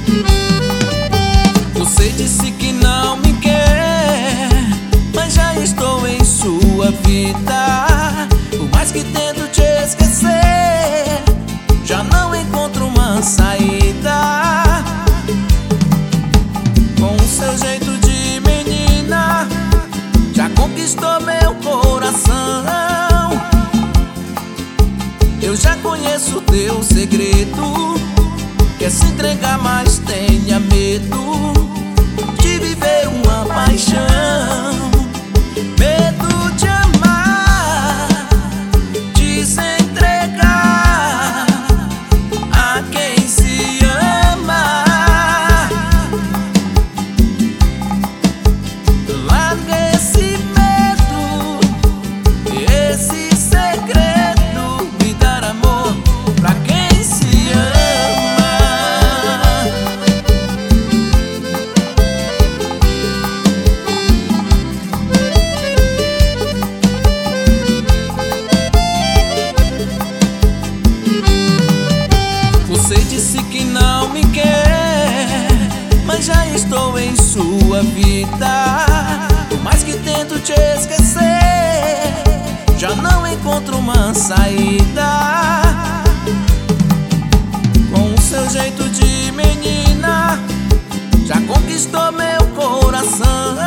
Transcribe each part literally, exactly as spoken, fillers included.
Você disse que não me quer, mas já estou em sua vida. Por mais que tento te esquecer, já não encontro uma saída. Com o seu jeito de menina, já conquistou meu coração. Eu já conheço teu segredo, quer se entregar, mas tenha medo de viver uma paixão. Medo de amar, de se entregar a quem se ama. Larga esse medo, esse segredo, e dar amor pra quem se ama. Você disse que não me quer, mas já estou em sua vida. Por mais que tento te esquecer, já não encontro uma saída. Com o seu jeito de menina, já conquistou meu coração.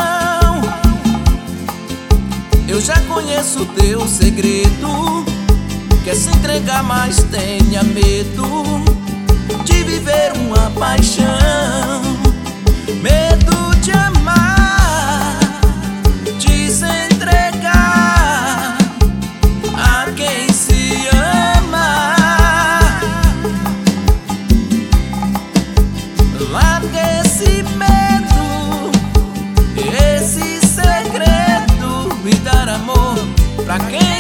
Eu já conheço teu segredo, quer se entregar, mas tenha medo de viver uma paixão. Medo de amar, de se entregar a quem se ama. Larga esse medo, esse segredo, e dar amor pra quem